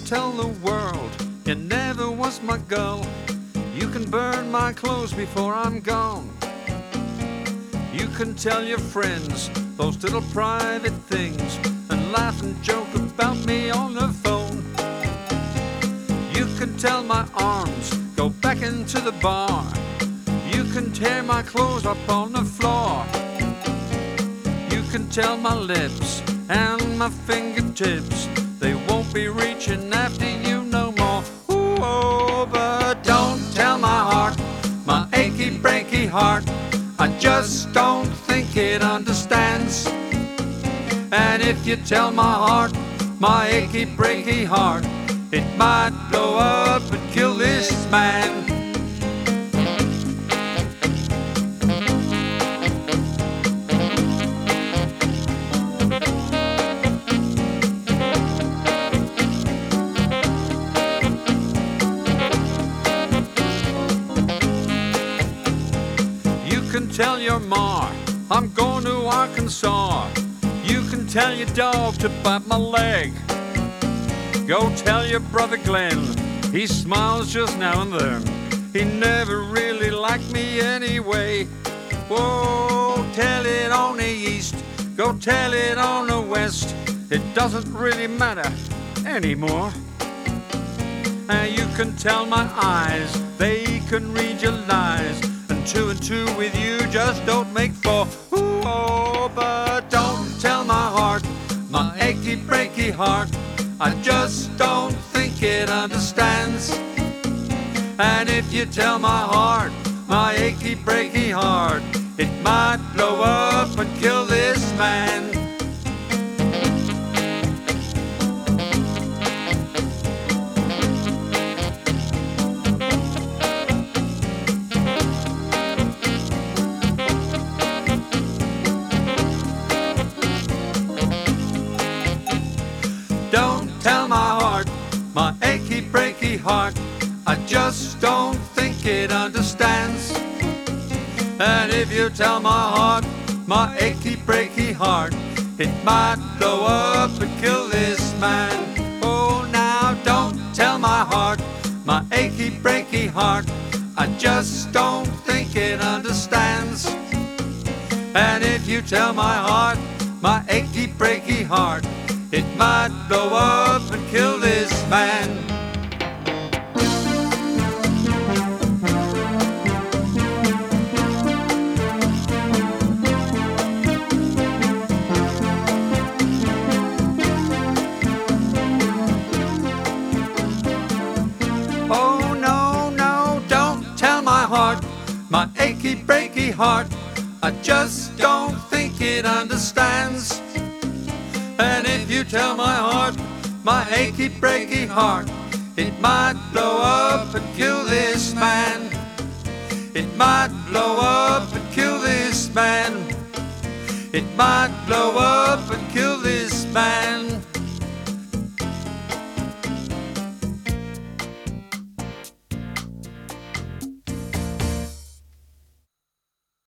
tell the world you never was my girl. You can burn my clothes before I'm gone. You can tell your friends those little private things and laugh and joke about me on the phone. You can tell my arms go back into the bar. You can tear my clothes up on the floor. You can tell my lips and my fingertips they won't be reaching after you no more. Ooh, oh, but don't tell my heart, my achy breaky heart. I just don't think it understands. And if you tell my heart, my achy breaky heart, it might blow up and kill this man. You can tell your ma I'm going to Arkansas. You can tell your dog to bite my leg. Go tell your brother Glenn he smiles just now and then. He never really liked me anyway. Whoa, tell it on the east, go tell it on the west. It doesn't really matter anymore. And you can tell my eyes, they can read your lies. And two with you just don't make four. Ooh, oh, but don't tell my heart, my achy breaky heart. I just don't think it understands. And if you tell my heart, my achy breaky heart, it might blow up and kill this man. Don't tell my heart, my achy breaky heart, I just don't think it understands. And if you tell my heart, my achy breaky heart, it might blow up and kill this man. Oh, now don't tell my heart, my achy breaky heart, I just don't think it understands. And if you tell my heart, my achy breaky heart, it might blow up and kill this man. Oh no, no, don't tell my heart, my achy breaky heart, I just don't think it understands. And if you tell my heart, my achy breaky heart, it might blow up and kill this man. It might blow up and kill this man. It might blow up and kill this man.